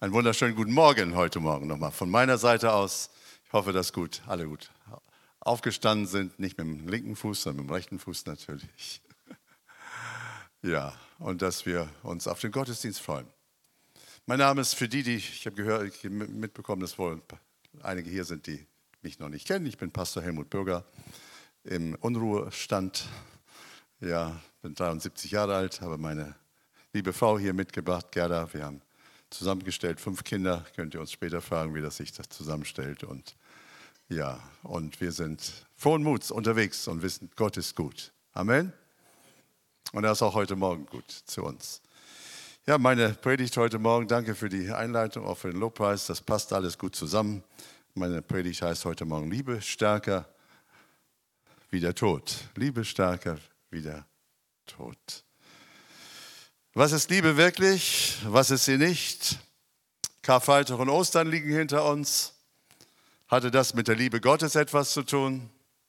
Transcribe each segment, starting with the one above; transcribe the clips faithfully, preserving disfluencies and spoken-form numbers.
Einen wunderschönen guten Morgen heute Morgen nochmal von meiner Seite aus. Ich hoffe, dass gut, alle gut aufgestanden sind. Nicht mit dem linken Fuß, sondern mit dem rechten Fuß natürlich. Ja, und dass wir uns auf den Gottesdienst freuen. Mein Name ist für die, die, ich habe gehört, ich habe mitbekommen, dass wohl einige hier sind, die mich noch nicht kennen. Ich bin Pastor Helmut Bürger im Unruhestand. Ja, bin dreiundsiebzig Jahre alt, habe meine liebe Frau hier mitgebracht, Gerda. Wir haben zusammengestellt, fünf Kinder. Könnt ihr uns später fragen, wie das sich das zusammenstellt. Und ja, und wir sind frohen Muts unterwegs und wissen, Gott ist gut. Amen. Und er ist auch heute Morgen gut zu uns. Ja, meine Predigt heute Morgen, danke für die Einleitung, auch für den Lobpreis. Das passt alles gut zusammen. Meine Predigt heißt heute Morgen Liebe stärker wie der Tod. Liebe stärker wie der Tod. Was ist Liebe wirklich? Was ist sie nicht? Karfreitag und Ostern liegen hinter uns. Hatte das mit der Liebe Gottes etwas zu tun?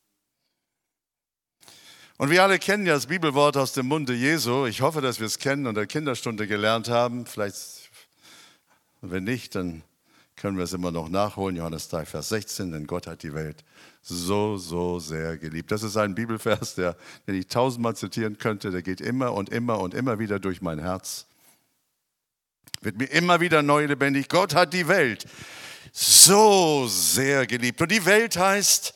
Und wir alle kennen ja das Bibelwort aus dem Munde Jesu. Ich hoffe, dass wir es kennen und in der Kinderstunde gelernt haben. Vielleicht, wenn nicht, dann können wir es immer noch nachholen. Johannes drei, Vers sechzehn, denn Gott hat die Welt so, so sehr geliebt. Das ist ein Bibelvers, der, den ich tausendmal zitieren könnte. Der geht immer und immer und immer wieder durch mein Herz. Wird mir immer wieder neu lebendig. Gott hat die Welt so sehr geliebt. Und die Welt heißt,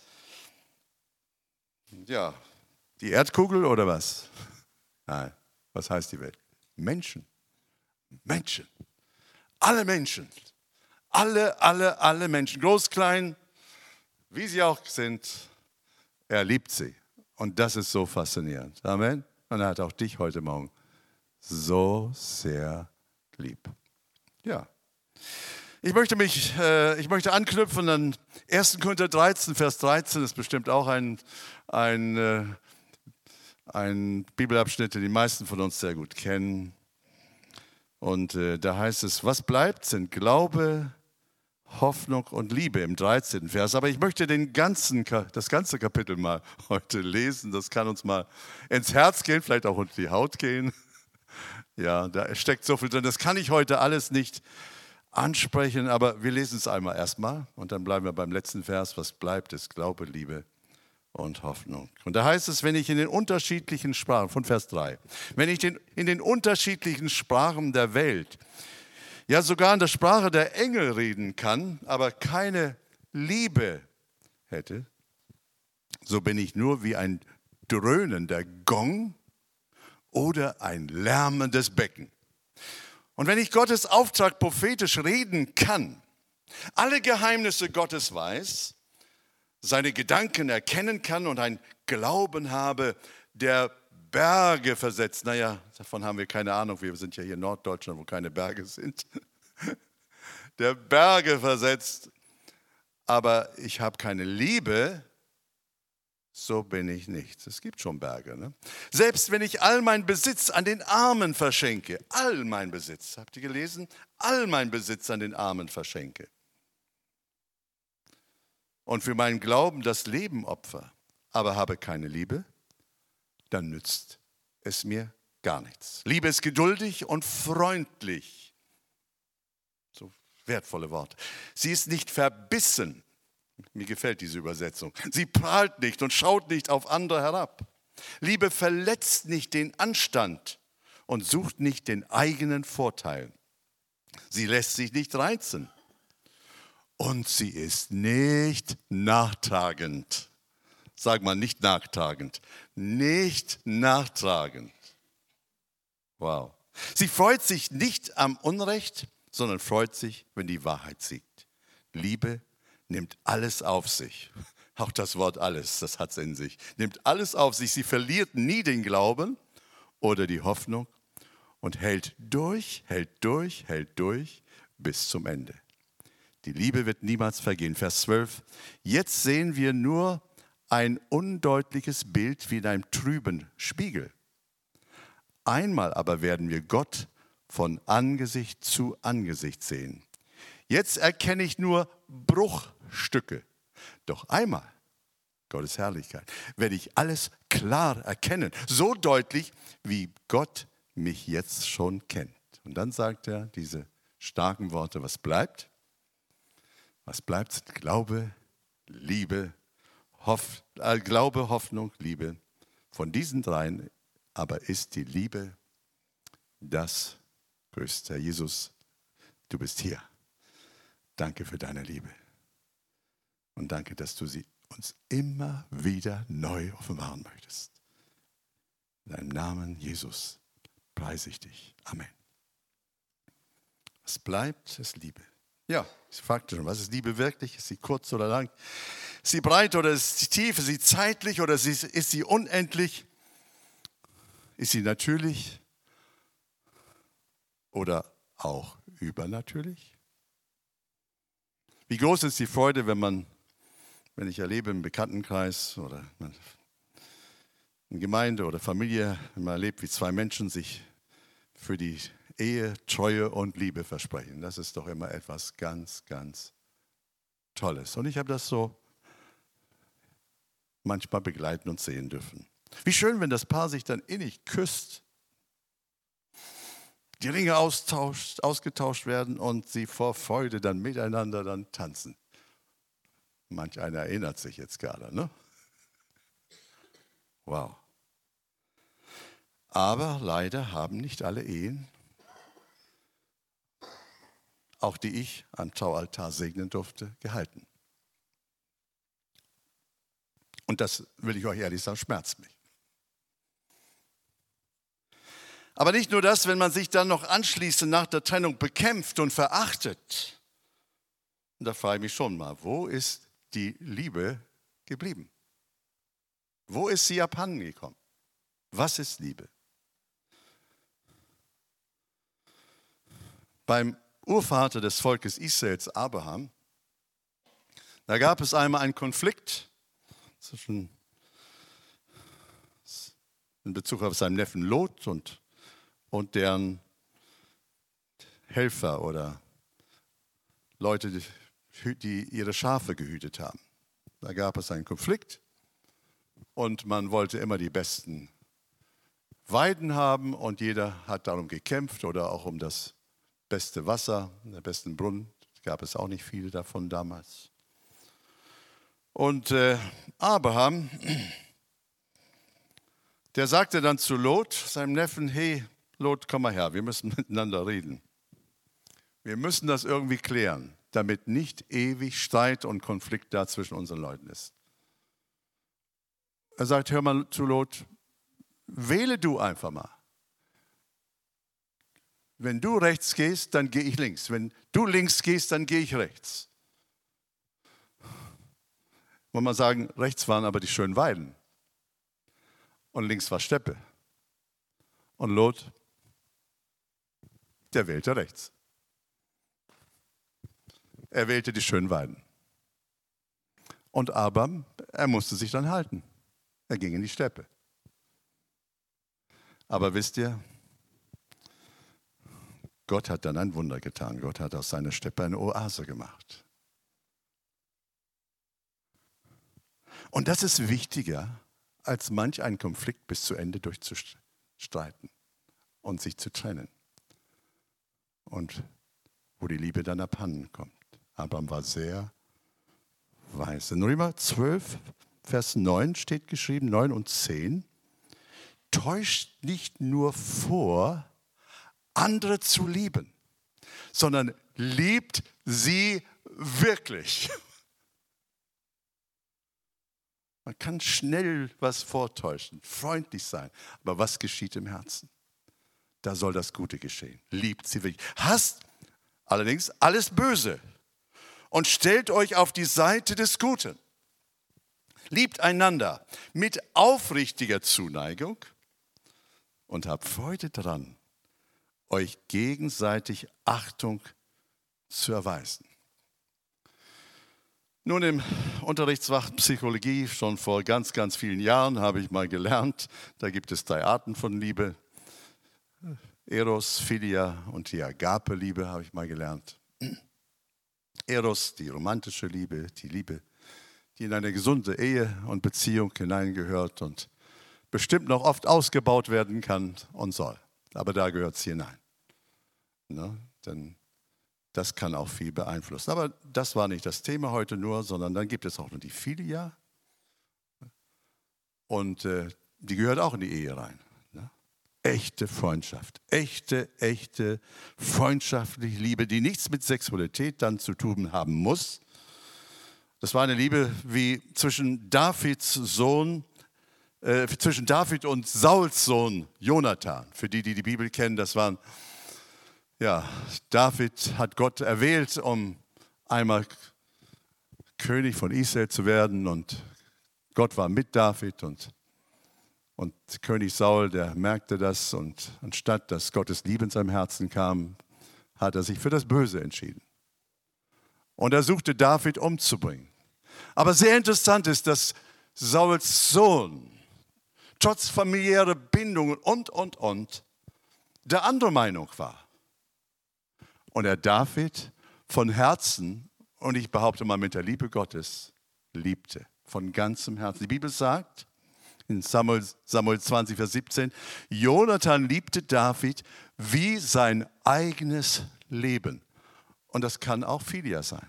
ja, die Erdkugel oder was? Nein, was heißt die Welt? Menschen. Menschen. Alle Menschen. Alle, alle, alle Menschen. Groß, klein, wie sie auch sind. Er liebt sie. Und das ist so faszinierend. Amen. Und er hat auch dich heute Morgen so sehr lieb. Ja. Ich möchte mich, äh, ich möchte anknüpfen an ersten Korinther dreizehn, Vers dreizehn. Das ist bestimmt auch ein, ein äh, Ein Bibelabschnitt, den die meisten von uns sehr gut kennen. Und äh, da heißt es, was bleibt, sind Glaube, Hoffnung und Liebe im dreizehnten Vers. Aber ich möchte den ganzen, das ganze Kapitel mal heute lesen. Das kann uns mal ins Herz gehen, vielleicht auch unter die Haut gehen. Ja, da steckt so viel drin. Das kann ich heute alles nicht ansprechen, aber wir lesen es einmal erstmal. Und dann bleiben wir beim letzten Vers. Was bleibt, ist Glaube, Liebe und Hoffnung. Und da heißt es, wenn ich in den unterschiedlichen Sprachen, von Vers drei, wenn ich den, in den unterschiedlichen Sprachen der Welt, ja sogar in der Sprache der Engel reden kann, aber keine Liebe hätte, so bin ich nur wie ein dröhnender Gong oder ein lärmendes Becken. Und wenn ich Gottes Auftrag prophetisch reden kann, alle Geheimnisse Gottes weiß, seine Gedanken erkennen kann und einen Glauben habe, der Berge versetzt. Naja, davon haben wir keine Ahnung. Wir sind ja hier in Norddeutschland, wo keine Berge sind. Der Berge versetzt. Aber ich habe keine Liebe, so bin ich nichts. Es gibt schon Berge. Ne? Selbst wenn ich all meinen Besitz an den Armen verschenke, all mein Besitz, habt ihr gelesen? All mein Besitz an den Armen verschenke. Und für meinen Glauben das Leben opfer, aber habe keine Liebe, dann nützt es mir gar nichts. Liebe ist geduldig und freundlich. So wertvolle Worte. Sie ist nicht verbissen. Mir gefällt diese Übersetzung. Sie prahlt nicht und schaut nicht auf andere herab. Liebe verletzt nicht den Anstand und sucht nicht den eigenen Vorteil. Sie lässt sich nicht reizen. Und sie ist nicht nachtragend. Sag mal, nicht nachtragend. Nicht nachtragend. Wow. Sie freut sich nicht am Unrecht, sondern freut sich, wenn die Wahrheit siegt. Liebe nimmt alles auf sich. Auch das Wort alles, das hat es in sich. Nimmt alles auf sich. Sie verliert nie den Glauben oder die Hoffnung und hält durch, hält durch, hält durch bis zum Ende. Die Liebe wird niemals vergehen. Vers zwölf. Jetzt sehen wir nur ein undeutliches Bild wie in einem trüben Spiegel. Einmal aber werden wir Gott von Angesicht zu Angesicht sehen. Jetzt erkenne ich nur Bruchstücke. Doch einmal, Gottes Herrlichkeit, werde ich alles klar erkennen. So deutlich, wie Gott mich jetzt schon kennt. Und dann sagt er diese starken Worte. Was bleibt? Was bleibt sind Glaube, Liebe, Hoff, äh, Glaube, Hoffnung, Liebe. Von diesen dreien aber ist die Liebe das Größte. Herr Jesus, du bist hier. Danke für deine Liebe. Und danke, dass du sie uns immer wieder neu offenbaren möchtest. In deinem Namen, Jesus, preise ich dich. Amen. Was bleibt, ist Liebe. Ja, ich fragte schon, was ist Liebe wirklich? Ist sie kurz oder lang? Ist sie breit oder ist sie tief? Ist sie zeitlich oder ist sie unendlich? Ist sie natürlich oder auch übernatürlich? Wie groß ist die Freude, wenn man, wenn ich erlebe im Bekanntenkreis oder in Gemeinde oder Familie, wenn man erlebt, wie zwei Menschen sich für die Ehe, Treue und Liebe versprechen. Das ist doch immer etwas ganz, ganz Tolles. Und ich habe das so manchmal begleiten und sehen dürfen. Wie schön, wenn das Paar sich dann innig küsst, die Ringe austauscht, ausgetauscht werden und sie vor Freude dann miteinander dann tanzen. Manch einer erinnert sich jetzt gerade, ne? Wow. Aber leider haben nicht alle Ehen, auch die ich am Traualtar segnen durfte, gehalten. Und das, will ich euch ehrlich sagen, schmerzt mich. Aber nicht nur das, wenn man sich dann noch anschließend nach der Trennung bekämpft und verachtet. Und da frage ich mich schon mal, wo ist die Liebe geblieben? Wo ist sie abhanden gekommen? Was ist Liebe? Beim Urvater des Volkes Israels, Abraham, da gab es einmal einen Konflikt zwischen, in Bezug auf seinen Neffen Lot und, und deren Helfer oder Leute, die, die ihre Schafe gehütet haben. Da gab es einen Konflikt und man wollte immer die besten Weiden haben und jeder hat darum gekämpft oder auch um das beste Wasser, den besten Brunnen. Gab es auch nicht viele davon damals. Und äh, Abraham, der sagte dann zu Lot, seinem Neffen, hey Lot, komm mal her, wir müssen miteinander reden. Wir müssen das irgendwie klären, damit nicht ewig Streit und Konflikt da zwischen unseren Leuten ist. Er sagt, hör mal zu Lot, wähle du einfach mal. Wenn du rechts gehst, dann gehe ich links. Wenn du links gehst, dann gehe ich rechts. Muss man sagen, rechts waren aber die schönen Weiden. Und links war Steppe. Und Lot, der wählte rechts. Er wählte die schönen Weiden. Und Abraham, er musste sich dann halten. Er ging in die Steppe. Aber wisst ihr, Gott hat dann ein Wunder getan. Gott hat aus seiner Steppe eine Oase gemacht. Und das ist wichtiger, als manch einen Konflikt bis zu Ende durchzustreiten und sich zu trennen. Und wo die Liebe dann abhanden kommt. Abraham war sehr weise. In Römer zwölf, Vers neun steht geschrieben, neun und zehn. Täuscht nicht nur vor, andere zu lieben, sondern liebt sie wirklich. Man kann schnell was vortäuschen, freundlich sein, aber was geschieht im Herzen? Da soll das Gute geschehen. Liebt sie wirklich. Hasst allerdings alles Böse und stellt euch auf die Seite des Guten. Liebt einander mit aufrichtiger Zuneigung und habt Freude daran, euch gegenseitig Achtung zu erweisen. Nun, im Unterrichtsfach Psychologie, schon vor ganz, ganz vielen Jahren, habe ich mal gelernt, da gibt es drei Arten von Liebe. Eros, Philia und die Agape-Liebe habe ich mal gelernt. Eros, die romantische Liebe, die Liebe, die in eine gesunde Ehe und Beziehung hineingehört und bestimmt noch oft ausgebaut werden kann und soll. Aber da gehört es hinein. Ne? Denn Das kann auch viel beeinflussen. Aber das war nicht das Thema heute nur, sondern dann gibt es auch noch die Philia. Und äh, die gehört auch in die Ehe rein. Ne? Echte Freundschaft, echte, echte freundschaftliche Liebe, die nichts mit Sexualität dann zu tun haben muss. Das war eine Liebe wie zwischen Davids Sohn, äh, zwischen David und Sauls Sohn Jonathan. Für die, die die Bibel kennen, das waren, ja, David hat Gott erwählt, um einmal König von Israel zu werden, und Gott war mit David, und, und König Saul, der merkte das, und anstatt dass Gottes Liebe in seinem Herzen kam, hat er sich für das Böse entschieden. Und er suchte David umzubringen. Aber sehr interessant ist, dass Sauls Sohn, trotz familiärer Bindungen und, und, und, der andere Meinung war. Und er David von Herzen, und ich behaupte mal mit der Liebe Gottes, liebte. Von ganzem Herzen. Die Bibel sagt in Samuel, Samuel zwanzig, Vers siebzehn, Jonathan liebte David wie sein eigenes Leben. Und das kann auch Philia sein.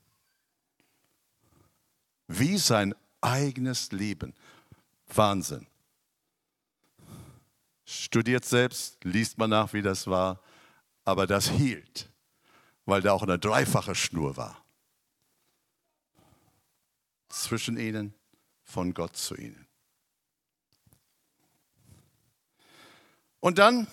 Wie sein eigenes Leben. Wahnsinn. Studiert selbst, liest man nach, wie das war. Aber das hielt, weil da auch eine dreifache Schnur war. Zwischen ihnen, von Gott zu ihnen. Und dann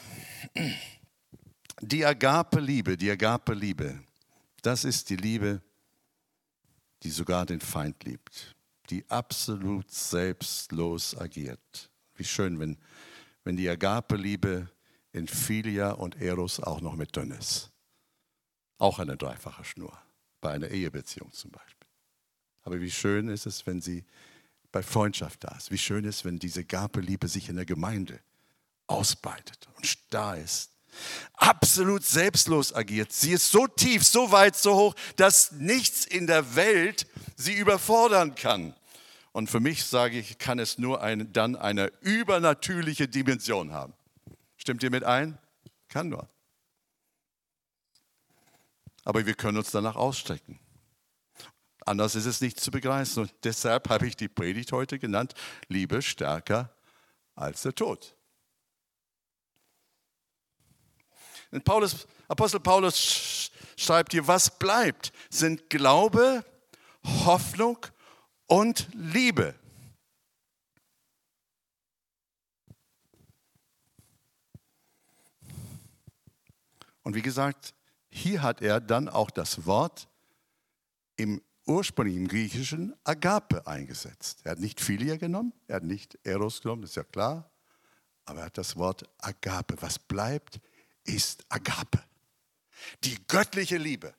die Agape-Liebe, die Agape-Liebe. Das ist die Liebe, die sogar den Feind liebt, die absolut selbstlos agiert. Wie schön, wenn, wenn die Agape-Liebe in Philia und Eros auch noch mit drin ist. Auch eine dreifache Schnur, bei einer Ehebeziehung zum Beispiel. Aber wie schön ist es, wenn sie bei Freundschaft da ist. Wie schön ist, wenn diese Agape-Liebe sich in der Gemeinde ausbreitet und starr ist. Absolut selbstlos agiert. Sie ist so tief, so weit, so hoch, dass nichts in der Welt sie überfordern kann. Und für mich, sage ich, kann es nur ein, dann eine übernatürliche Dimension haben. Stimmt ihr mit ein? Kann nur. Aber wir können uns danach ausstrecken. Anders ist es nicht zu begreifen. Und deshalb habe ich die Predigt heute genannt, Liebe stärker als der Tod. Und Paulus, Apostel Paulus schreibt hier, was bleibt, sind Glaube, Hoffnung und Liebe. Und wie gesagt, hier hat er dann auch das Wort im ursprünglichen Griechischen Agape eingesetzt. Er hat nicht Philia genommen, er hat nicht Eros genommen, das ist ja klar, aber er hat das Wort Agape. Was bleibt, ist Agape, die göttliche Liebe.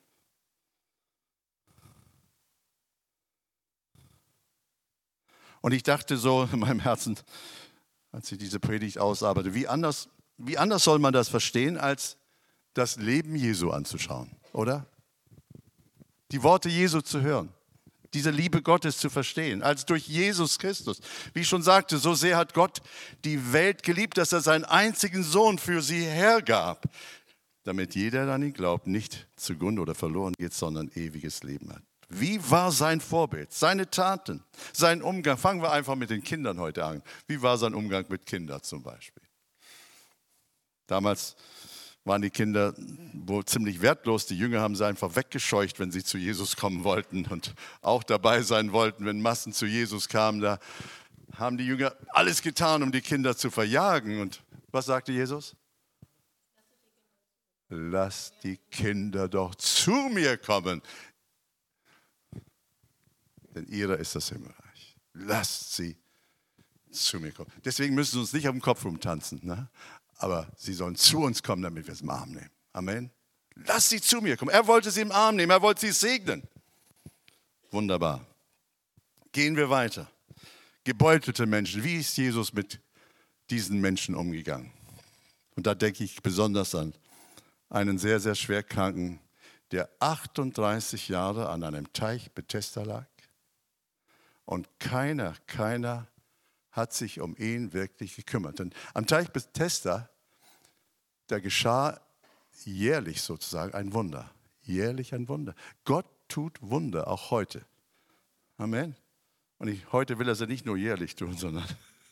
Und ich dachte so in meinem Herzen, als ich diese Predigt ausarbeite, wie anders, wie anders soll man das verstehen, als das Leben Jesu anzuschauen, oder? Die Worte Jesu zu hören, diese Liebe Gottes zu verstehen, als durch Jesus Christus. Wie ich schon sagte, so sehr hat Gott die Welt geliebt, dass er seinen einzigen Sohn für sie hergab, damit jeder, der an ihn glaubt, nicht zugrunde oder verloren geht, sondern ewiges Leben hat. Wie war sein Vorbild, seine Taten, sein Umgang? Fangen wir einfach mit den Kindern heute an. Wie war sein Umgang mit Kindern zum Beispiel? Damals waren die Kinder wohl ziemlich wertlos. Die Jünger haben sie einfach weggescheucht, wenn sie zu Jesus kommen wollten und auch dabei sein wollten, wenn Massen zu Jesus kamen. Da haben die Jünger alles getan, um die Kinder zu verjagen. Und was sagte Jesus? Lasst die Kinder doch zu mir kommen, denn ihrer ist das Himmelreich. Lasst sie zu mir kommen. Deswegen müssen sie uns nicht auf dem Kopf rumtanzen, ne? Aber sie sollen zu uns kommen, damit wir es im Arm nehmen. Amen. Lass sie zu mir kommen. Er wollte sie im Arm nehmen, er wollte sie segnen. Wunderbar. Gehen wir weiter. Gebeutelte Menschen. Wie ist Jesus mit diesen Menschen umgegangen? Und da denke ich besonders an einen sehr, sehr schwerkranken, der achtunddreißig Jahre an einem Teich Bethesda lag. Und keiner, keiner hat sich um ihn wirklich gekümmert. Denn am Teich Bethesda, da geschah jährlich sozusagen ein Wunder. Jährlich ein Wunder. Gott tut Wunder, auch heute. Amen. Und ich, heute will er sie nicht nur jährlich tun, sondern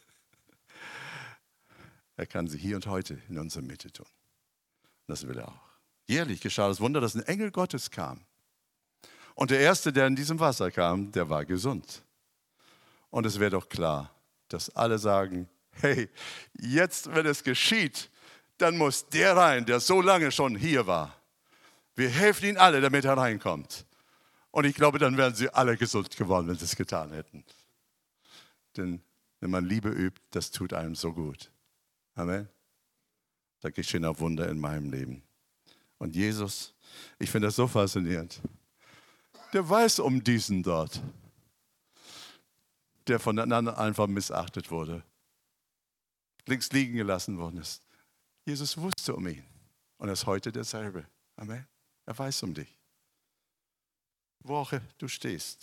er kann sie hier und heute in unserer Mitte tun. Das will er auch. Jährlich geschah das Wunder, dass ein Engel Gottes kam. Und der Erste, der in diesem Wasser kam, der war gesund. Und es wäre doch klar, dass alle sagen, hey, jetzt, wenn es geschieht, dann muss der rein, der so lange schon hier war. Wir helfen ihm alle, damit er reinkommt. Und ich glaube, dann wären sie alle gesund geworden, wenn sie es getan hätten. Denn wenn man Liebe übt, das tut einem so gut. Amen. Da geschehen auch Wunder in meinem Leben. Und Jesus, ich finde das so faszinierend, der weiß um diesen dort, der von den anderen einfach missachtet wurde, links liegen gelassen worden ist. Jesus wusste um ihn und er ist heute derselbe. Amen. Er weiß um dich, wo auch du stehst.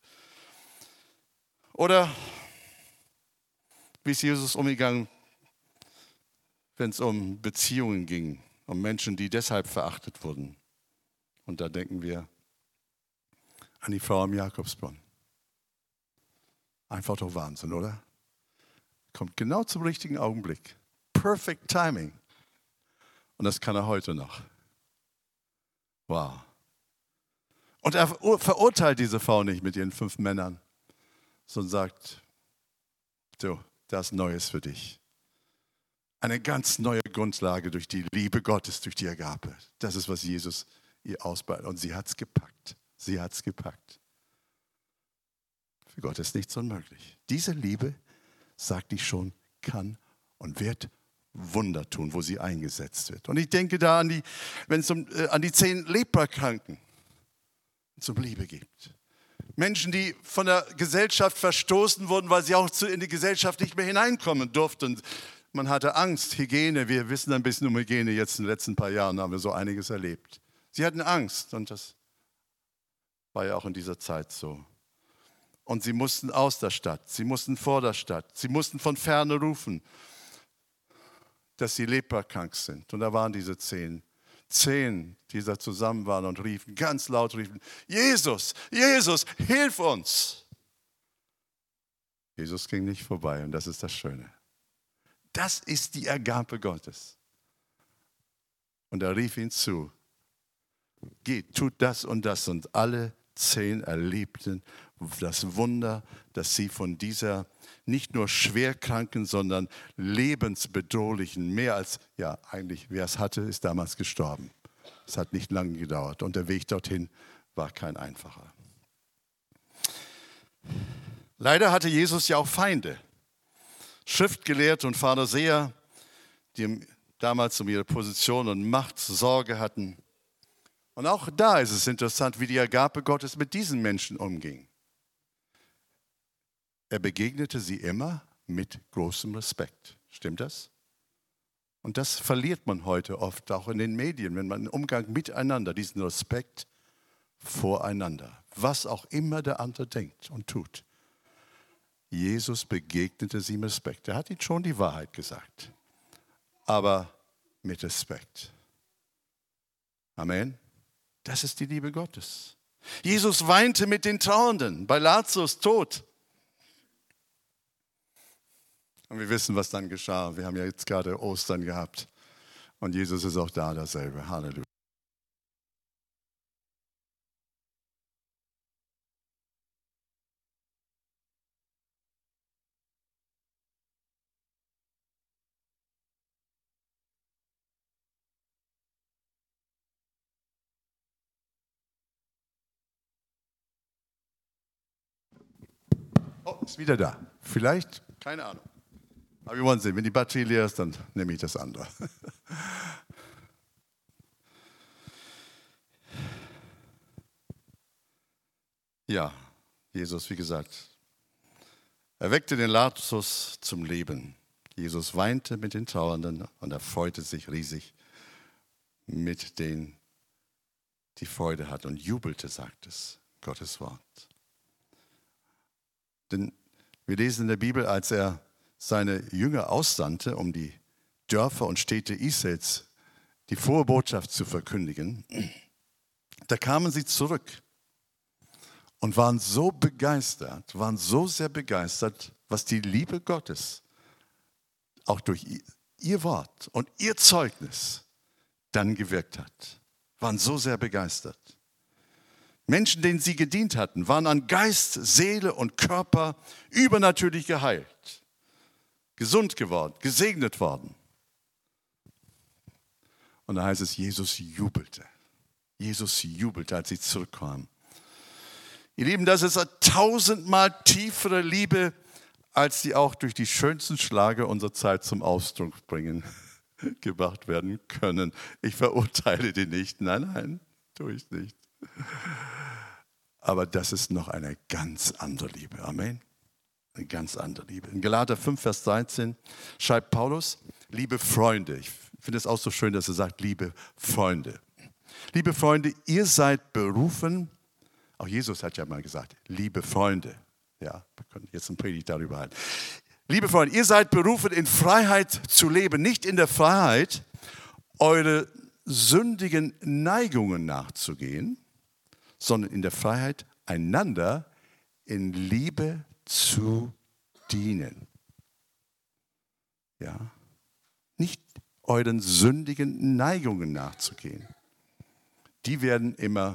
Oder wie ist Jesus umgegangen, wenn es um Beziehungen ging, um Menschen, die deshalb verachtet wurden. Und da denken wir an die Frau am Jakobsbrunnen. Einfach doch Wahnsinn, oder? Kommt genau zum richtigen Augenblick. Perfect Timing. Und das kann er heute noch. Wow. Und er verurteilt diese Frau nicht mit ihren fünf Männern, sondern sagt, du, das ist Neues für dich. Eine ganz neue Grundlage durch die Liebe Gottes, durch die Agape. Das ist, was Jesus ihr ausbaut. Und sie hat es gepackt. Sie hat es gepackt. Für Gott ist nichts unmöglich. Diese Liebe, sagt ich schon, kann und wird Wunder tun, wo sie eingesetzt wird. Und ich denke da an die, wenn es um, äh, an die zehn Leprakranken zum Liebe gibt. Menschen, die von der Gesellschaft verstoßen wurden, weil sie auch zu, in die Gesellschaft nicht mehr hineinkommen durften. Man hatte Angst, Hygiene, wir wissen ein bisschen um Hygiene, jetzt in den letzten paar Jahren haben wir so einiges erlebt. Sie hatten Angst und das war ja auch in dieser Zeit so. Und sie mussten aus der Stadt, sie mussten vor der Stadt, sie mussten von Ferne rufen, dass sie leprakrank sind. Und da waren diese zehn, zehn, die da zusammen waren und riefen, ganz laut riefen, Jesus, Jesus, hilf uns. Jesus ging nicht vorbei und das ist das Schöne. Das ist die Agape Gottes. Und er rief ihn zu, geht, tut das und das. Und alle zehn erlebten das Wunder, dass sie von dieser nicht nur schwerkranken, sondern lebensbedrohlichen, mehr als, ja eigentlich, wer es hatte, ist damals gestorben. Es hat nicht lange gedauert und der Weg dorthin war kein einfacher. Leider hatte Jesus ja auch Feinde. Schriftgelehrte und Pharisäer, die damals um ihre Position und Macht Sorge hatten. Und auch da ist es interessant, wie die Agape Gottes mit diesen Menschen umging. Er begegnete sie immer mit großem Respekt. Stimmt das? Und das verliert man heute oft, auch in den Medien, wenn man im Umgang miteinander, diesen Respekt voreinander, was auch immer der andere denkt und tut. Jesus begegnete sie mit Respekt. Er hat ihnen schon die Wahrheit gesagt, aber mit Respekt. Amen. Das ist die Liebe Gottes. Jesus weinte mit den Trauernden bei Lazarus Tod. Und wir wissen, was dann geschah. Wir haben ja jetzt gerade Ostern gehabt. Und Jesus ist auch da dasselbe. Halleluja. Oh, ist wieder da. Vielleicht, keine Ahnung. Aber wir wollen sehen, wenn die Batterie leer ist, dann nehme ich das andere. Ja, Jesus, wie gesagt, erweckte den Lazarus zum Leben. Jesus weinte mit den Trauernden und er freute sich riesig mit denen, die Freude hatten und jubelte, sagt es, Gottes Wort. Denn wir lesen in der Bibel, als er seine Jünger aussandte, um die Dörfer und Städte Israels die frohe Botschaft zu verkündigen, Da kamen sie zurück und waren so begeistert, waren so sehr begeistert, was die Liebe Gottes auch durch ihr Wort und ihr Zeugnis dann gewirkt hat. Waren so sehr begeistert. Menschen, denen sie gedient hatten, waren an Geist, Seele und Körper übernatürlich geheilt, gesund geworden, gesegnet worden. Und da heißt es, Jesus jubelte. Jesus jubelte, als sie zurückkamen. Ihr Lieben, das ist eine tausendmal tiefere Liebe, als die auch durch die schönsten Schlager unserer Zeit zum Ausdruck bringen, gebracht werden können. Ich verurteile die nicht. Nein, nein, tue ich nicht. Aber das ist noch eine ganz andere Liebe. Amen. Eine ganz andere Liebe. In Galater fünf, Vers dreizehn schreibt Paulus, liebe Freunde. Ich finde es auch so schön, dass er sagt, liebe Freunde. Liebe Freunde, ihr seid berufen, auch Jesus hat ja mal gesagt, liebe Freunde. Ja, wir können jetzt eine Predigt darüber halten. Liebe Freunde, ihr seid berufen, in Freiheit zu leben, nicht in der Freiheit, eure sündigen Neigungen nachzugehen, sondern in der Freiheit, einander in Liebe zu dienen. Ja, nicht euren sündigen Neigungen nachzugehen. Die werden immer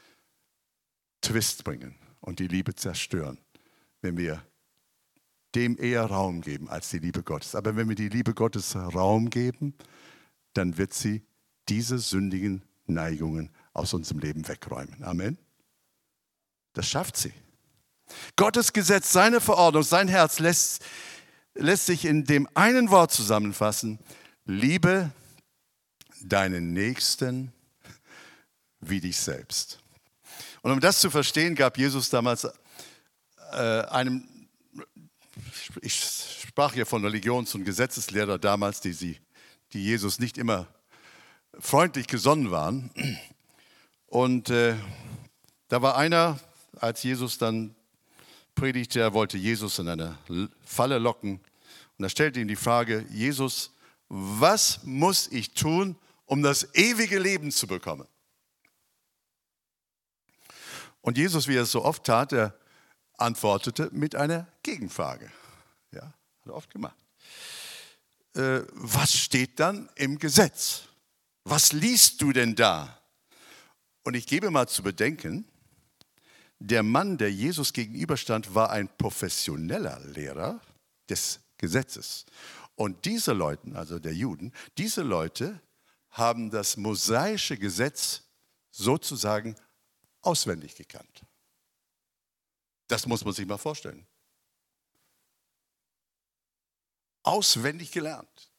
Twist bringen und die Liebe zerstören, wenn wir dem eher Raum geben als die Liebe Gottes. Aber wenn wir die Liebe Gottes Raum geben, dann wird sie diese sündigen Neigungen aus unserem Leben wegräumen. Amen. Das schafft sie. Gottes Gesetz, seine Verordnung, sein Herz lässt, lässt sich in dem einen Wort zusammenfassen: Liebe deinen Nächsten wie dich selbst. Und um das zu verstehen, gab Jesus damals äh, einem, ich sprach hier von Religions- und Gesetzeslehrer damals, die, sie, die Jesus nicht immer freundlich gesonnen waren. Und äh, da war einer, als Jesus dann predigte, er wollte Jesus in eine Falle locken. Und er stellte ihm die Frage, Jesus, was muss ich tun, um das ewige Leben zu bekommen? Und Jesus, wie er es so oft tat, er antwortete mit einer Gegenfrage. Ja, hat er oft gemacht. Äh, was steht dann im Gesetz? Was liest du denn da? Und ich gebe mal zu bedenken, der Mann, der Jesus gegenüberstand, war ein professioneller Lehrer des Gesetzes. Und diese Leute, also der Juden, diese Leute haben das mosaische Gesetz sozusagen auswendig gekannt. Das muss man sich mal vorstellen. Auswendig gelernt.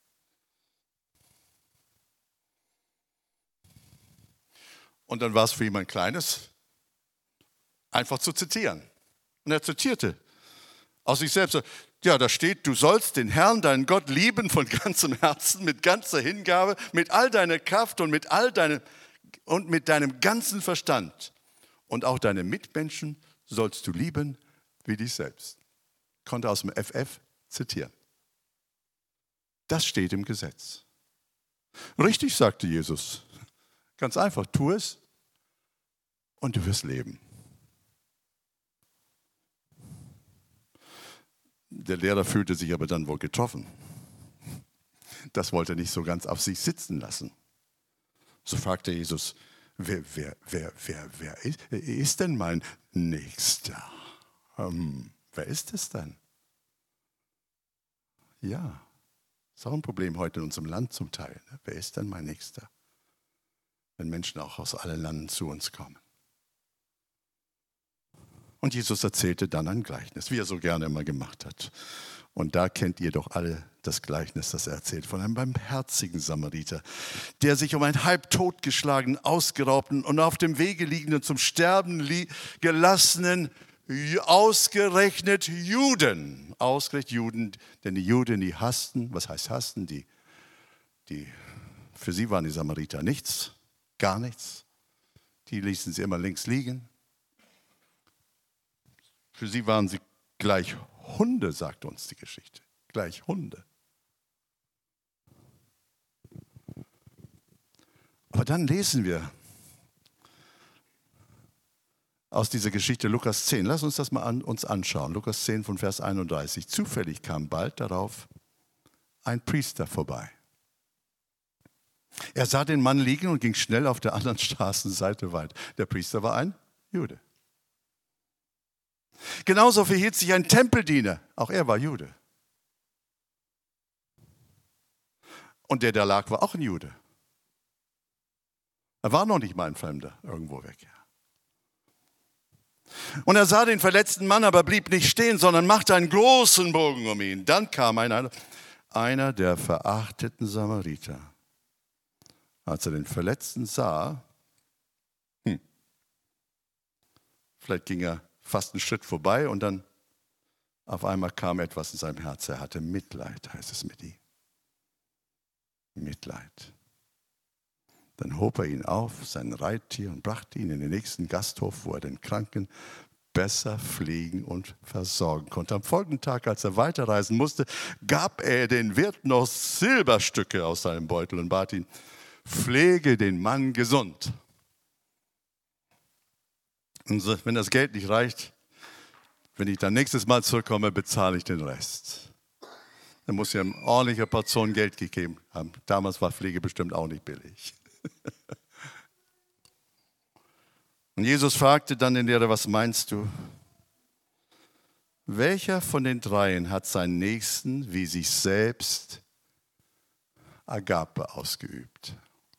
Und dann war es für ihn ein kleines, einfach zu zitieren. Und er zitierte aus sich selbst. Ja, da steht, du sollst den Herrn, deinen Gott, lieben von ganzem Herzen, mit ganzer Hingabe, mit all deiner Kraft und mit all deinem und mit deinem ganzen Verstand. Und auch deine Mitmenschen sollst du lieben wie dich selbst. Ich konnte aus dem F F zitieren. Das steht im Gesetz. Richtig, sagte Jesus. Ganz einfach, tu es und du wirst leben. Der Lehrer fühlte sich aber dann wohl getroffen. Das wollte er nicht so ganz auf sich sitzen lassen. So fragte Jesus, wer, wer, wer, wer, wer ist, ist denn mein Nächster? Ähm, wer ist es denn? Ja, ist auch ein Problem heute in unserem Land zum Teil. Ne? Wer ist denn mein Nächster? Wenn Menschen auch aus allen Landen zu uns kommen. Und Jesus erzählte dann ein Gleichnis, wie er so gerne immer gemacht hat. Und da kennt ihr doch alle das Gleichnis, das er erzählt, von einem barmherzigen Samariter, der sich um einen halb totgeschlagenen, ausgeraubten und auf dem Wege liegenden, zum Sterben gelassenen, ausgerechnet Juden, ausgerechnet Juden, denn die Juden, die hassten, was heißt hassten, die, die, für sie waren die Samariter nichts, gar nichts, die ließen sie immer links liegen. Für sie waren sie gleich Hunde, sagt uns die Geschichte. Gleich Hunde. Aber dann lesen wir, aus dieser Geschichte Lukas zehn. Lass uns das mal an, uns anschauen. Lukas zehn von Vers einunddreißig. Zufällig kam bald darauf ein Priester vorbei. Er sah den Mann liegen und ging schnell auf der anderen Straßenseite weiter. Der Priester war ein Jude. Genauso verhielt sich ein Tempeldiener. Auch er war Jude. Und der, der lag, war auch ein Jude. Er war noch nicht mal ein Fremder, irgendwo weg. Und er sah den verletzten Mann, aber blieb nicht stehen, sondern machte einen großen Bogen um ihn. Dann kam einer, einer der verachteten Samariter. Als er den Verletzten sah, hm, vielleicht ging er fast einen Schritt vorbei und dann auf einmal kam etwas in seinem Herz. Er hatte Mitleid, heißt es mit ihm. Mitleid. Dann hob er ihn auf, sein Reittier, und brachte ihn in den nächsten Gasthof, wo er den Kranken besser pflegen und versorgen konnte. Am folgenden Tag, als er weiterreisen musste, gab er den Wirt noch Silberstücke aus seinem Beutel und bat ihn, pflege den Mann gesund. Und so, wenn das Geld nicht reicht, wenn ich dann nächstes Mal zurückkomme, bezahle ich den Rest. Er muss ja eine ordentliche Portion Geld gegeben haben. Damals war Pflege bestimmt auch nicht billig. Und Jesus fragte dann den Lehrer, was meinst du? Welcher von den dreien hat seinen Nächsten wie sich selbst Agape ausgeübt?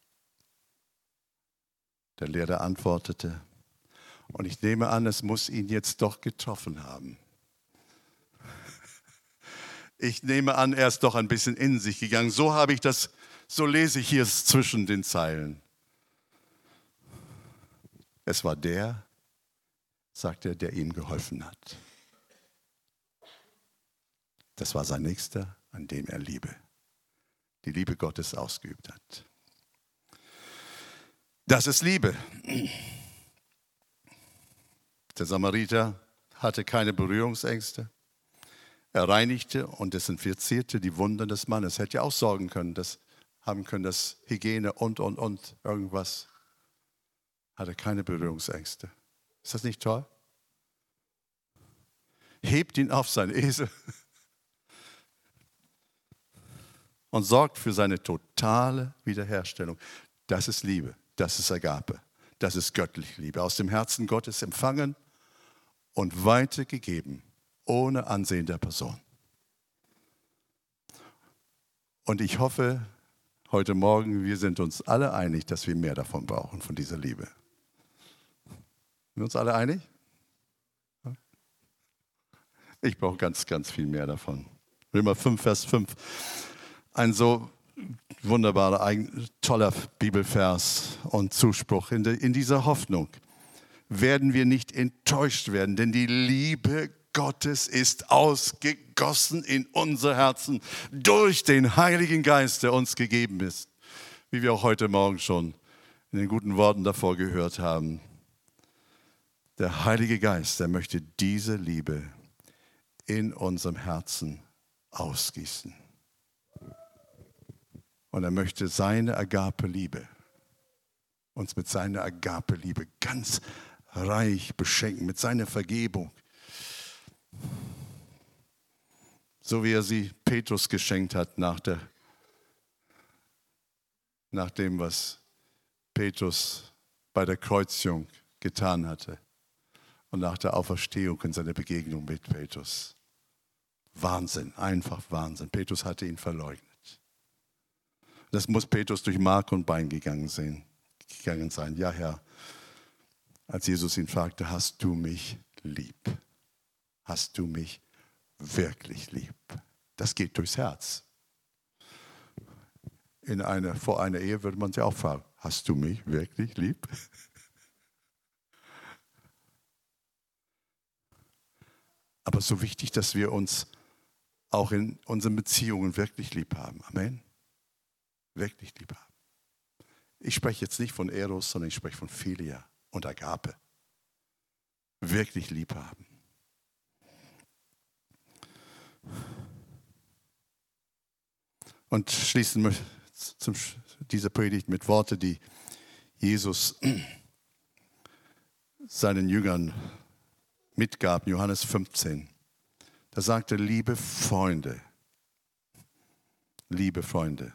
Der Lehrer antwortete, und ich nehme an, es muss ihn jetzt doch getroffen haben. Ich nehme an, er ist doch ein bisschen in sich gegangen. So habe ich das, so lese ich hier zwischen den Zeilen. Es war der, sagt er, der ihm geholfen hat. Das war sein Nächster, an dem er Liebe, die Liebe Gottes ausgeübt hat. Das ist Liebe. Der Samariter hatte keine Berührungsängste. Er reinigte und desinfizierte die Wunden des Mannes. Hätte ja auch sorgen können, das haben können, dass Hygiene und, und, und irgendwas. Hatte keine Berührungsängste. Ist das nicht toll? Hebt ihn auf seinen Esel und sorgt für seine totale Wiederherstellung. Das ist Liebe, das ist Agape, das ist göttliche Liebe. Aus dem Herzen Gottes empfangen und weitergegeben, ohne Ansehen der Person. Und ich hoffe, heute Morgen, wir sind uns alle einig, dass wir mehr davon brauchen, von dieser Liebe. Sind wir uns alle einig? Ich brauche ganz, ganz viel mehr davon. Römer fünf, Vers fünf. Ein so wunderbarer, toller Bibelvers und Zuspruch. In, de, in dieser Hoffnung werden wir nicht enttäuscht werden, denn die Liebe Gottes ist ausgegossen in unser Herzen durch den Heiligen Geist, der uns gegeben ist. Wie wir auch heute Morgen schon in den guten Worten davor gehört haben. Der Heilige Geist, der möchte diese Liebe in unserem Herzen ausgießen. Und er möchte seine Agape-Liebe, uns mit seiner Agape-Liebe ganz reich beschenken, mit seiner Vergebung. So wie er sie Petrus geschenkt hat nach, der, nach dem, was Petrus bei der Kreuzigung getan hatte. Und nach der Auferstehung in seiner Begegnung mit Petrus. Wahnsinn, einfach Wahnsinn. Petrus hatte ihn verleugnet. Das muss Petrus durch Mark und Bein gegangen sein. Gegangen sein. Ja, Herr, als Jesus ihn fragte, hast du mich lieb? Hast du mich wirklich lieb? Das geht durchs Herz. In eine, vor einer Ehe würde man sich auch fragen, hast du mich wirklich lieb? Aber so wichtig, dass wir uns auch in unseren Beziehungen wirklich lieb haben. Amen. Wirklich lieb haben. Ich spreche jetzt nicht von Eros, sondern ich spreche von Philia und Agape. Wirklich lieb haben. Und schließen wir diese Predigt mit Worten, die Jesus seinen Jüngern mitgab, Johannes fünfzehn. Da sagte, liebe Freunde, liebe Freunde,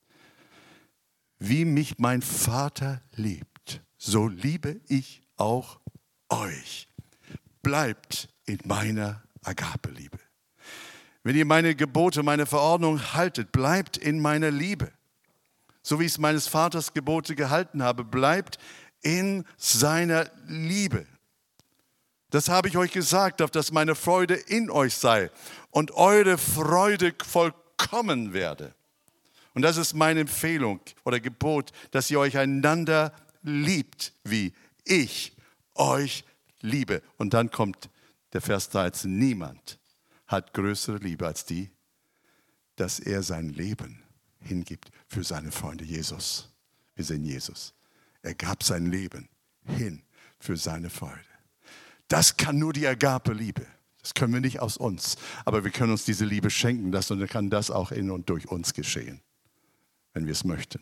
wie mich mein Vater liebt, so liebe ich auch euch. Bleibt in meiner Agape-Liebe. Wenn ihr meine Gebote, meine Verordnung haltet, bleibt in meiner Liebe. So wie ich es meines Vaters Gebote gehalten habe, bleibt in seiner Liebe. Das habe ich euch gesagt, auf dass meine Freude in euch sei und eure Freude vollkommen werde. Und das ist meine Empfehlung oder Gebot, dass ihr euch einander liebt, wie ich euch liebe. Und dann kommt der Vers dreizehn. Niemand hat größere Liebe als die, dass er sein Leben hingibt für seine Freunde. Jesus. Wir sehen Jesus. Er gab sein Leben hin für seine Freude. Das kann nur die Agape-Liebe. Das können wir nicht aus uns. Aber wir können uns diese Liebe schenken lassen und dann kann das auch in und durch uns geschehen, wenn wir es möchten.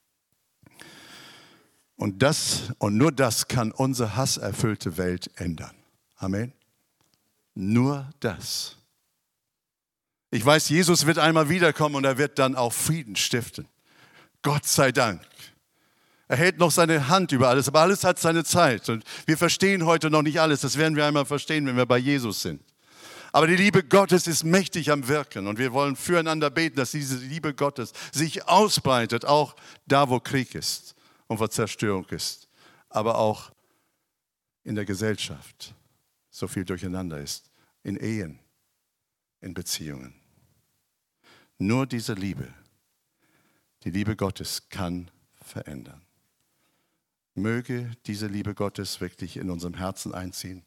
Und das und nur das kann unsere hasserfüllte Welt ändern. Amen. Nur das. Ich weiß, Jesus wird einmal wiederkommen und er wird dann auch Frieden stiften. Gott sei Dank. Er hält noch seine Hand über alles, aber alles hat seine Zeit. Und wir verstehen heute noch nicht alles. Das werden wir einmal verstehen, wenn wir bei Jesus sind. Aber die Liebe Gottes ist mächtig am Wirken. Und wir wollen füreinander beten, dass diese Liebe Gottes sich ausbreitet, auch da, wo Krieg ist und wo Zerstörung ist. Aber auch in der Gesellschaft so viel durcheinander ist. In Ehen, in Beziehungen. Nur diese Liebe, die Liebe Gottes kann verändern. Möge diese Liebe Gottes wirklich in unserem Herzen einziehen.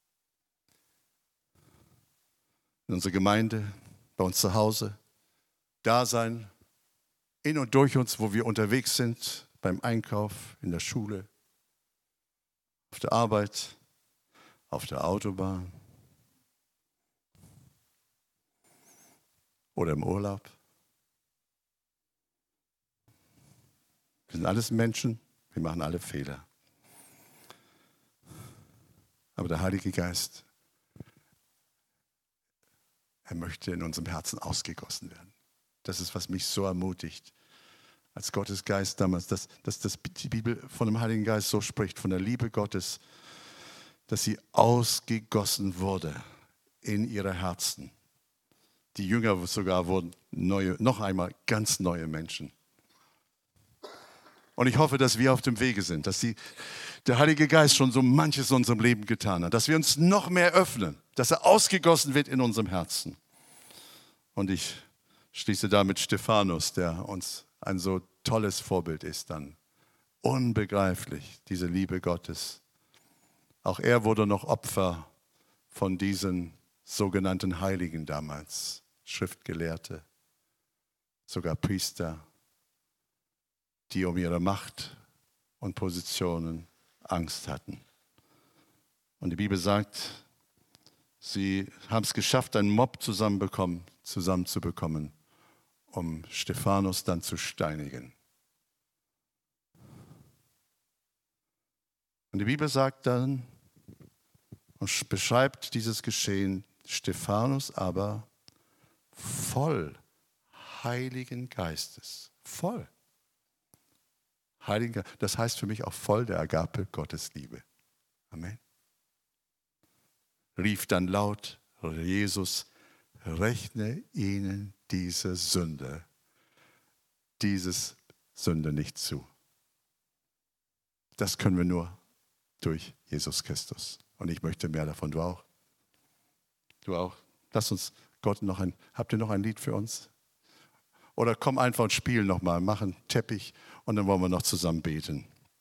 In unsere Gemeinde, bei uns zu Hause, da sein, in und durch uns, wo wir unterwegs sind, beim Einkauf, in der Schule, auf der Arbeit, auf der Autobahn oder im Urlaub. Wir sind alles Menschen, wir machen alle Fehler. Aber der Heilige Geist, er möchte in unserem Herzen ausgegossen werden. Das ist, was mich so ermutigt, als Gottes Geist damals, dass, dass, dass die Bibel von dem Heiligen Geist so spricht, von der Liebe Gottes, dass sie ausgegossen wurde in ihre Herzen. Die Jünger sogar wurden neue, noch einmal ganz neue Menschen. Und ich hoffe, dass wir auf dem Wege sind, dass die, der Heilige Geist schon so manches in unserem Leben getan hat, dass wir uns noch mehr öffnen, dass er ausgegossen wird in unserem Herzen. Und ich schließe damit Stephanus, der uns ein so tolles Vorbild ist dann. Unbegreiflich, diese Liebe Gottes. Auch er wurde noch Opfer von diesen sogenannten Heiligen damals, Schriftgelehrte, sogar Priester, die um ihre Macht und Positionen Angst hatten. Und die Bibel sagt, sie haben es geschafft, einen Mob zusammenbekommen, zusammenzubekommen, um Stephanus dann zu steinigen. Und die Bibel sagt dann und beschreibt dieses Geschehen, Stephanus aber voll Heiligen Geistes, voll. Heiligen Geist, das heißt für mich auch voll der Agape Gottes Liebe. Amen. Rief dann laut, Jesus, rechne ihnen diese Sünde, dieses Sünde nicht zu. Das können wir nur durch Jesus Christus. Und ich möchte mehr davon, du auch. Du auch. Lass uns Gott noch ein, habt ihr noch ein Lied für uns? Oder komm einfach und spiel nochmal, mach einen Teppich und dann wollen wir noch zusammen beten.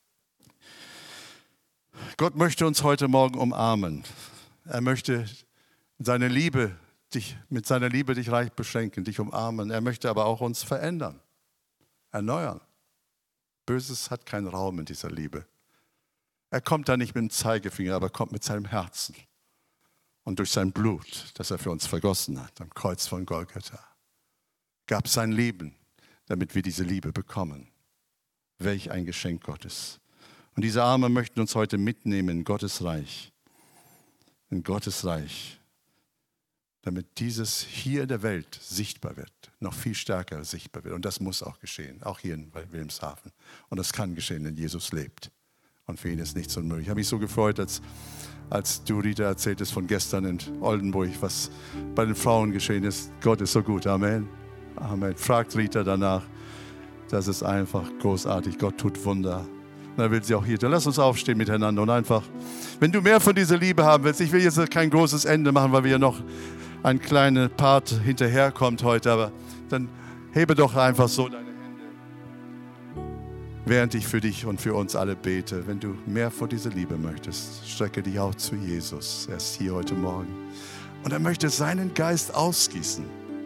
Gott möchte uns heute Morgen umarmen. Er möchte seine Liebe, dich, mit seiner Liebe dich reich beschenken, dich umarmen. Er möchte aber auch uns verändern, erneuern. Böses hat keinen Raum in dieser Liebe. Er kommt da nicht mit dem Zeigefinger, aber kommt mit seinem Herzen. Und durch sein Blut, das er für uns vergossen hat, am Kreuz von Golgatha, gab sein Leben, damit wir diese Liebe bekommen. Welch ein Geschenk Gottes. Und diese Arme möchten uns heute mitnehmen in Gottes Reich. In Gottes Reich. Damit dieses hier in der Welt sichtbar wird. Noch viel stärker sichtbar wird. Und das muss auch geschehen. Auch hier in Wilhelmshaven. Und das kann geschehen, denn Jesus lebt. Und für ihn ist nichts unmöglich. Ich habe mich so gefreut, als, als du, Rita, erzähltest von gestern in Oldenburg, was bei den Frauen geschehen ist. Gott ist so gut. Amen. Amen. Fragt Rita danach. Das ist einfach großartig. Gott tut Wunder. Und er will sie auch hier. Dann lass uns aufstehen miteinander und einfach, wenn du mehr von dieser Liebe haben willst, ich will jetzt kein großes Ende machen, weil wir ja noch ein kleiner Part hinterherkommt heute, aber dann hebe doch einfach so deine Hände, während ich für dich und für uns alle bete. Wenn du mehr von dieser Liebe möchtest, strecke dich auch zu Jesus. Er ist hier heute Morgen. Und er möchte seinen Geist ausgießen.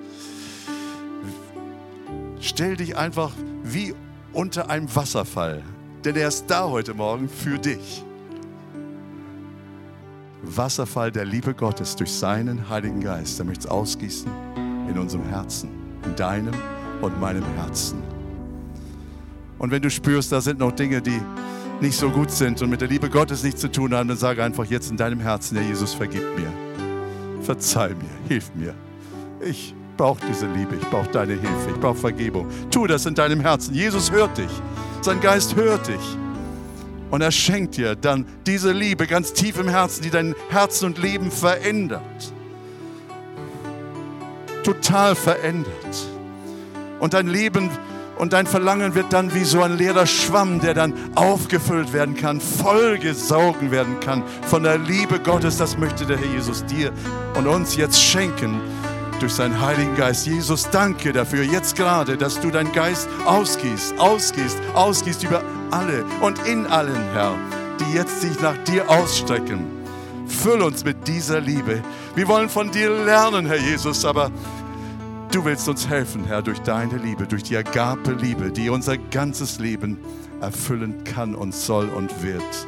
Stell dich einfach wie unter einem Wasserfall, denn er ist da heute Morgen für dich. Wasserfall der Liebe Gottes durch seinen Heiligen Geist. Er möchte es ausgießen in unserem Herzen, in deinem und meinem Herzen. Und wenn du spürst, da sind noch Dinge, die nicht so gut sind und mit der Liebe Gottes nichts zu tun haben, dann sage einfach jetzt in deinem Herzen, Herr Jesus, vergib mir. Verzeih mir, hilf mir. Ich brauche diese Liebe, ich brauche deine Hilfe, ich brauche Vergebung. Tu das in deinem Herzen. Jesus hört dich. Sein Geist hört dich. Und er schenkt dir dann diese Liebe ganz tief im Herzen, die dein Herzen und Leben verändert. Total verändert. Und dein Leben und dein Verlangen wird dann wie so ein leerer Schwamm, der dann aufgefüllt werden kann, vollgesaugen werden kann von der Liebe Gottes. Das möchte der Herr Jesus dir und uns jetzt schenken durch seinen Heiligen Geist. Jesus, danke dafür, jetzt gerade, dass du deinen Geist ausgießt, ausgießt, ausgießt über alle und in allen, Herr, die jetzt sich nach dir ausstrecken. Füll uns mit dieser Liebe. Wir wollen von dir lernen, Herr Jesus, aber du willst uns helfen, Herr, durch deine Liebe, durch die Agape-Liebe, die unser ganzes Leben erfüllen kann und soll und wird.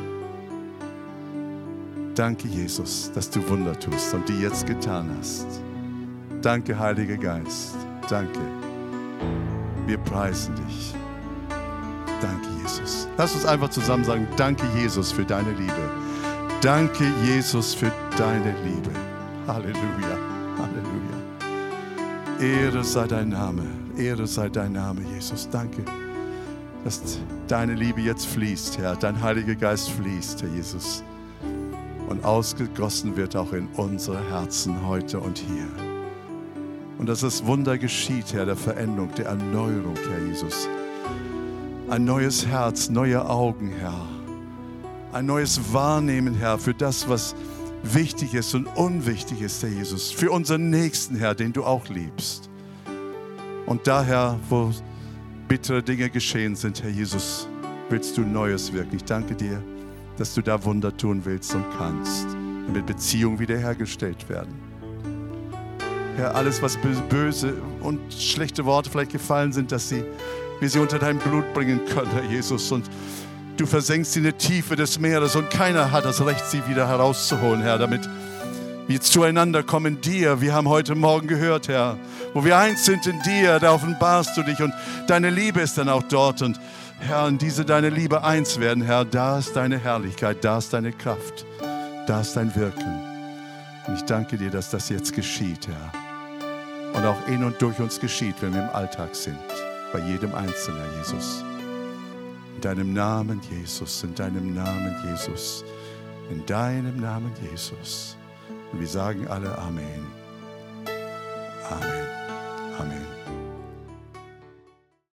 Danke, Jesus, dass du Wunder tust und die jetzt getan hast. Danke, Heiliger Geist. Danke. Wir preisen dich. Danke, Jesus. Lass uns einfach zusammen sagen, danke, Jesus, für deine Liebe. Danke, Jesus, für deine Liebe. Halleluja. Halleluja. Ehre sei dein Name. Ehre sei dein Name, Jesus. Danke, dass deine Liebe jetzt fließt, Herr. Dein Heiliger Geist fließt, Herr Jesus. Und ausgegossen wird auch in unsere Herzen heute und hier. Und dass das Wunder geschieht, Herr, der Veränderung, der Erneuerung, Herr Jesus. Ein neues Herz, neue Augen, Herr. Ein neues Wahrnehmen, Herr, für das, was wichtig ist und unwichtig ist, Herr Jesus. Für unseren Nächsten, Herr, den du auch liebst. Und daher, wo bittere Dinge geschehen sind, Herr Jesus, willst du Neues wirken. Ich danke dir, dass du da Wunder tun willst und kannst, damit Beziehungen wiederhergestellt werden. Herr, alles, was böse und schlechte Worte vielleicht gefallen sind, dass sie, wir sie unter dein Blut bringen können, Herr Jesus. Und du versenkst sie in die Tiefe des Meeres und keiner hat das Recht, sie wieder herauszuholen, Herr, damit wir zueinander kommen in dir. Wir haben heute Morgen gehört, Herr, wo wir eins sind in dir, da offenbarst du dich und deine Liebe ist dann auch dort. Und Herr, in diese deine Liebe eins werden, Herr, da ist deine Herrlichkeit, da ist deine Kraft, da ist dein Wirken. Und ich danke dir, dass das jetzt geschieht, Herr. Und auch in und durch uns geschieht, wenn wir im Alltag sind. Bei jedem Einzelnen, Herr Jesus. In deinem Namen, Jesus. In deinem Namen, Jesus. In deinem Namen, Jesus. Und wir sagen alle Amen. Amen.